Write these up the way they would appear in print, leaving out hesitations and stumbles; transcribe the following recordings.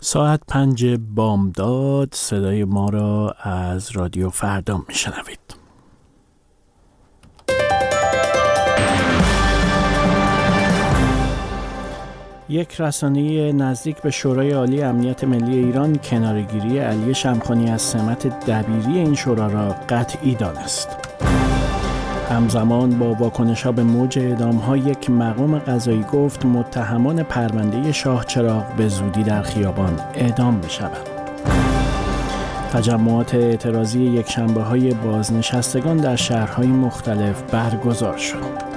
ساعت 5 بامداد صدای ما را از رادیو فردا میشنوید. یک رسانه نزدیک به شورای عالی امنیت ملی ایران کناره‌گیری علی شمخانی از سمت دبیری این شورا را قطعی دانست. همزمان با واکنش‌ها به موج اعدام‌ها یک مقام قضایی گفت متهمان پرونده شاهچراغ به زودی در خیابان اعدام می‌شوند. تجمعات اعتراضی یکشنبه‌های بازنشستگان در شهرهای مختلف برگزار شد.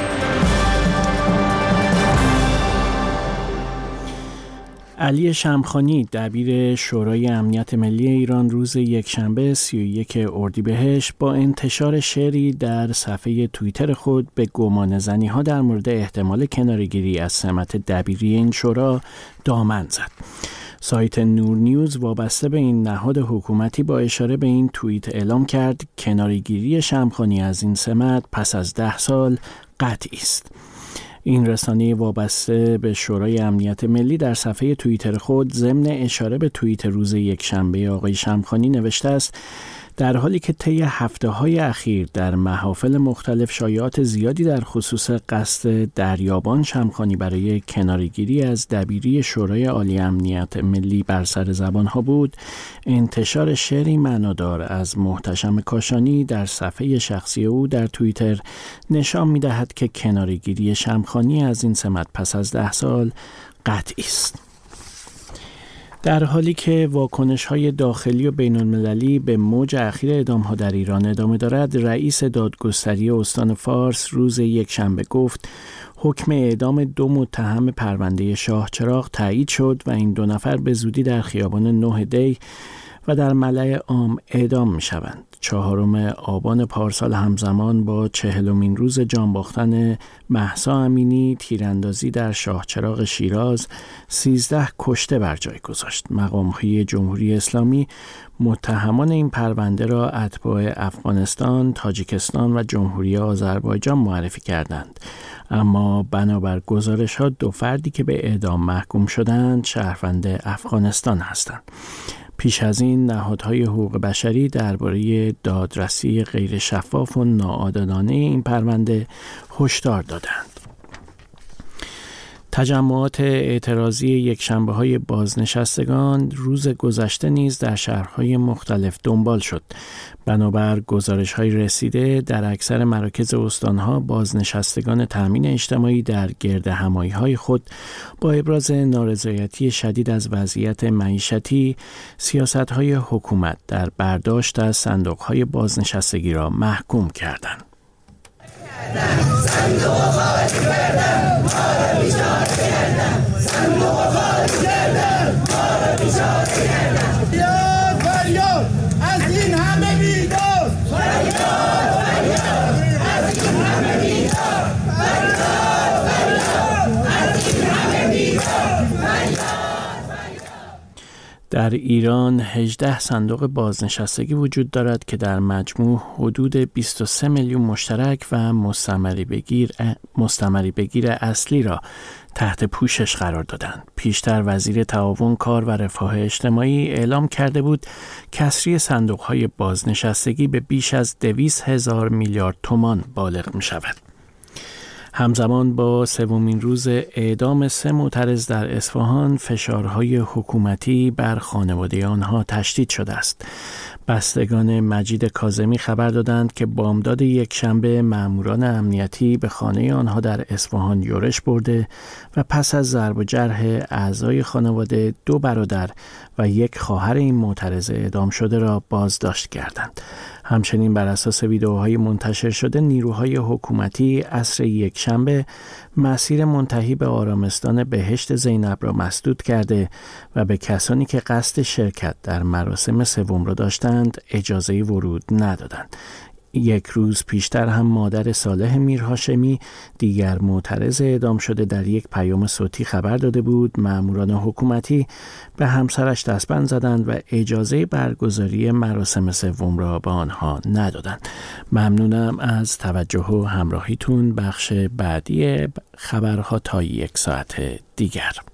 علی شمخانی دبیر شورای امنیت ملی ایران روز یکشنبه 31 اردیبهشت با انتشار شعری در صفحه توییتر خود به گمانه‌زنی‌ها در مورد احتمال کناره‌گیری از سمت دبیری این شورا دامن زد. سایت نور نیوز وابسته به این نهاد حکومتی با اشاره به این توییت اعلام کرد کناره‌گیری شمخانی از این سمت پس از 10 سال قطعی است. این رسانه وابسته به شورای امنیت ملی در صفحه توییتر خود ضمن اشاره به توییت روز یکشنبه آقای شمخانی نوشته است: در حالی که طی هفته‌های اخیر در محافل مختلف شایعات زیادی در خصوص قصد دریابان شمخانی برای کناره‌گیری از دبیری شورای عالی امنیت ملی بر سر زبان‌ها بود، انتشار شعری معنادار از محتشم کاشانی در صفحه شخصی او در توییتر نشان می‌دهد که کناره‌گیری شمخانی از این سمت پس از 10 سال قطعی است. در حالی که واکنش‌های داخلی و بین‌المللی به موج اخیر اعدام‌ها در ایران ادامه دارد، رئیس دادگستری استان فارس روز یکشنبه گفت حکم اعدام 2 متهم پرونده شاهچراغ تایید شد و این 2 نفر به زودی در خیابان 9 دی و در ملأ عام اعدام می‌شوند. 4 آبان پارسال همزمان با 40مین روز جان باختن مهسا امینی تیراندازی در شاهچراغ شیراز 13 کشته بر جای گذاشت. مقام‌های جمهوری اسلامی متهمان این پرونده را اتباع افغانستان، تاجیکستان و جمهوری آذربایجان معرفی کردند. اما بنابر گزارش‌ها 2 فردی که به اعدام محکوم شدند شهروند افغانستان هستند. پیش از این نهادهای حقوق بشری درباره دادرسی غیر شفاف و ناعادلانه این پرونده هشدار دادند. تجمعات اعتراضی یکشنبه‌های بازنشستگان روز گذشته نیز در شهرهای مختلف دنبال شد. بنابر گزارش‌های رسیده در اکثر مراکز استان‌ها بازنشستگان تامین اجتماعی در گردهمایی‌های خود با ابراز نارضایتی شدید از وضعیت معیشتی، سیاست‌های حکومت در برداشت از صندوق‌های بازنشستگی را محکوم کردند. از این همه بیدار در ایران 18 صندوق بازنشستگی وجود دارد که در مجموع حدود 23 میلیون مشترک و مستمری بگیر اصلی را تحت پوشش قرار دادند. پیشتر وزیر تعاون، کار و رفاه اجتماعی اعلام کرده بود کسری صندوق‌های بازنشستگی به بیش از 200,000 میلیارد تومان بالغ می شود. همزمان با 3مین روز اعدام 3 معترض در اصفهان فشارهای حکومتی بر خانواده آنها تشدید شده است. بستگان مجید کاظمی خبر دادند که بامداد یکشنبه ماموران امنیتی به خانه آنها در اصفهان یورش برده و پس از ضرب و جرح اعضای خانواده 2 برادر و 1 خواهر این معترض اعدام شده را بازداشت کردند. همچنین بر اساس ویدئوهای منتشر شده نیروهای حکومتی عصر یکشنبه مسیر منتهی به آرامستان بهشت زینب را مسدود کرده و به کسانی که قصد شرکت در مراسم 3 را داشتند اجازه ورود ندادند. 1 روز پیشتر هم مادر صالح میرهاشمی دیگر معترض اعدام شده در 1 پیام صوتی خبر داده بود ماموران حکومتی به همسرش دستبند زدند و اجازه برگزاری مراسم 3 را به آنها ندادند. ممنونم از توجه و همراهیتون. بخش بعدی خبرها تا 1 ساعت دیگر.